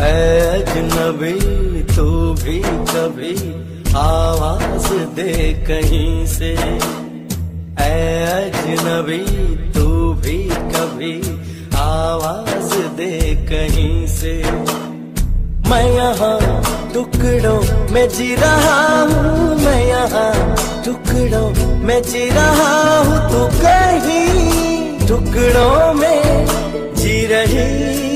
ऐ अजनबी तू भी कभी आवाज दे कहीं से, ऐ अजनबी तू भी कभी आवाज दे कहीं से। मैं यहाँ टुकड़ों में जी रहा हूँ, मैं यहाँ टुकड़ों में जी रहा हूँ, तू कहीं टुकड़ों में जी रही